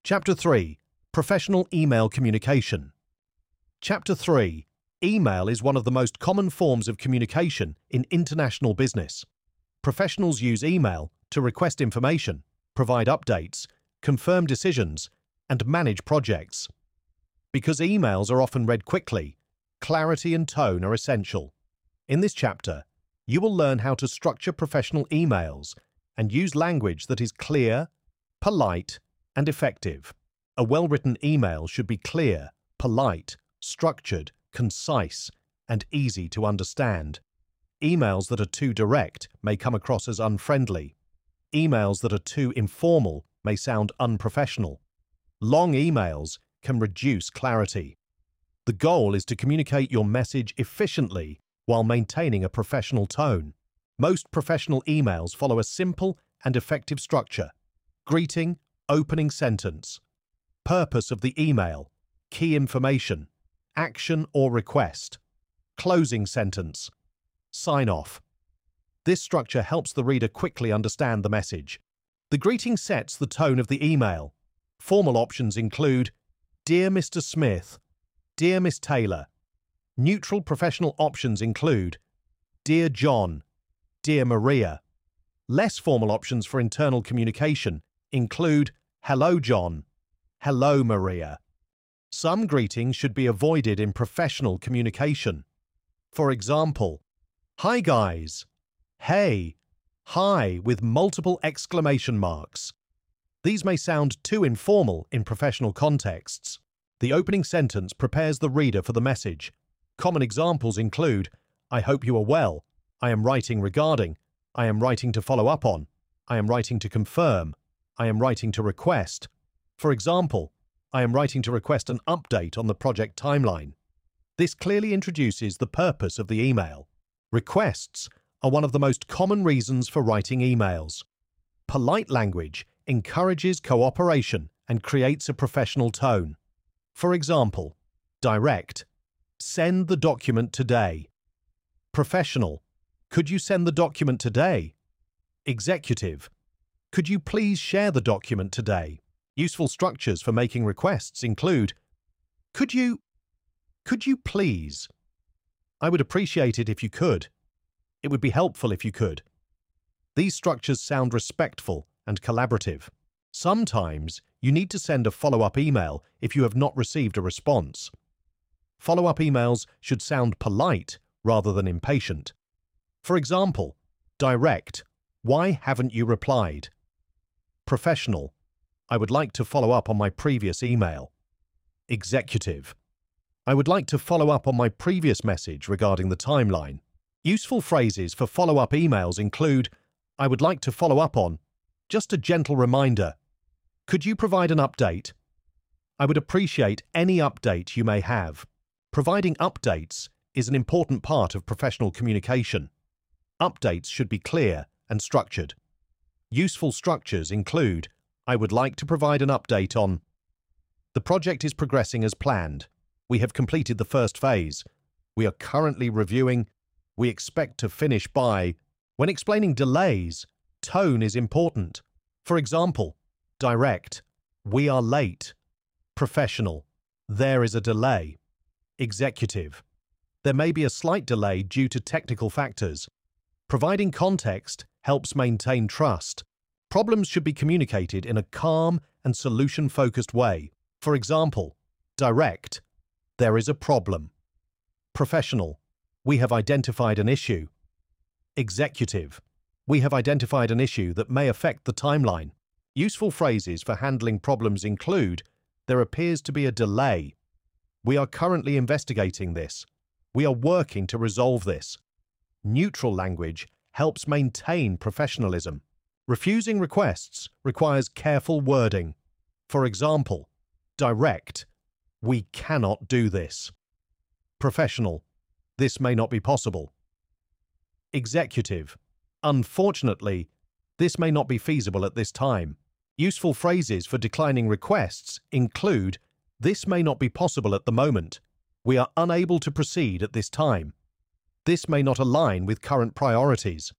Chapter 3. Professional Email Communication. Chapter 3. Email is one of the most common forms of communication in international business. Professionals use email to request information, provide updates, confirm decisions, and manage projects. Because emails are often read quickly, clarity and tone are essential. In this chapter, you will learn how to structure professional emails and use language that is clear, polite, and effective. A well-written email should be clear, polite, structured, concise, and easy to understand. Emails that are too direct may come across as unfriendly. Emails that are too informal may sound unprofessional. Long emails can reduce clarity. The goal is to communicate your message efficiently while maintaining a professional tone. Most professional emails follow a simple and effective structure: greeting, opening sentence, purpose of the email, key information, action or request, closing sentence, sign off. This structure helps the reader quickly understand the message. The greeting sets the tone of the email. Formal options include Dear Mr. Smith, Dear Miss Taylor. Neutral professional options include Dear John, Dear Maria. Less formal options for internal communication include Hello John, Hello Maria. Some greetings should be avoided in professional communication. For example, Hi guys, Hey, Hi with multiple exclamation marks. These may sound too informal in professional contexts. The opening sentence prepares the reader for the message. Common examples include I hope you are well, I am writing regarding, I am writing to follow up on, I am writing to confirm, I am writing to request. For example, I am writing to request an update on the project timeline. This clearly introduces the purpose of the email. Requests are one of the most common reasons for writing emails. Polite language encourages cooperation and creates a professional tone. For example, direct, send the document today. Professional, could you send the document today? Executive, could you please share the document today? Useful structures for making requests include Could you please? I would appreciate it if you could. It would be helpful if you could. These structures sound respectful and collaborative. Sometimes you need to send a follow-up email if you have not received a response. Follow-up emails should sound polite rather than impatient. For example, direct, why haven't you replied? Professional, I would like to follow up on my previous email. Executive, I would like to follow up on my previous message regarding the timeline. Useful phrases for follow-up emails include I would like to follow up on, just a gentle reminder. Could you provide an update? I would appreciate any update you may have. Providing updates is an important part of professional communication. Updates should be clear and structured. Useful structures include I would like to provide an update on the project is progressing as planned. We have completed the first phase. We are currently reviewing. We expect to finish by. When explaining delays, tone is important. For example, direct, we are late. Professional, there is a delay. Executive, there may be a slight delay due to technical factors. Providing context helps maintain trust. Problems should be communicated in a calm and solution-focused way. For example, direct, there is a problem. Professional, we have identified an issue. Executive, we have identified an issue that may affect the timeline. Useful phrases for handling problems include there appears to be a delay. We are currently investigating this. We are working to resolve this. Neutral language helps maintain professionalism. Refusing requests requires careful wording. For example, direct, we cannot do this. Professional, this may not be possible. Executive, unfortunately, this may not be feasible at this time. Useful phrases for declining requests include this may not be possible at the moment. We are unable to proceed at this time. This may not align with current priorities.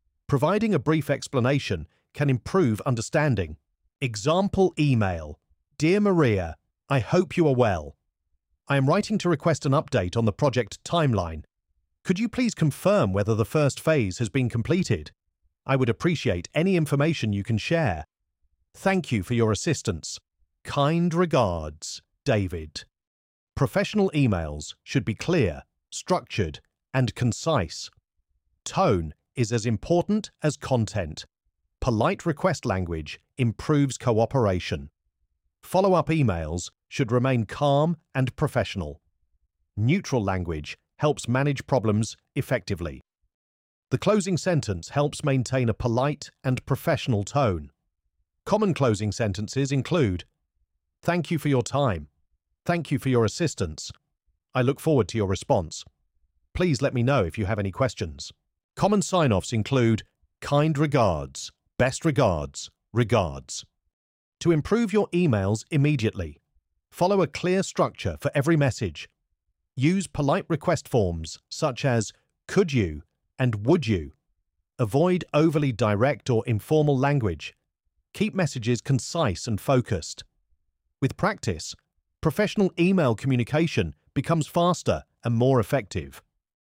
Providing a brief explanation can improve understanding. Example email. Dear Maria, I hope you are well. I am writing to request an update on the project timeline. Could you please confirm whether the first phase has been completed? I would appreciate any information you can share. Thank you for your assistance. Kind regards, David. Professional emails should be clear, structured, and concise. Tone is as important as content. Polite request language improves cooperation. Follow-up emails should remain calm and professional. Neutral language helps manage problems effectively. The closing sentence helps maintain a polite and professional tone. Common closing sentences include, "Thank you for your time. Thank you for your assistance. I look forward to your response. Please let me know if you have any questions." Common sign-offs include, "Kind regards, best regards, regards." To improve your emails immediately, follow a clear structure for every message. Use polite request forms such as "could you" and "would you." Avoid overly direct or informal language. Keep messages concise and focused. With practice, professional email communication becomes faster and more effective.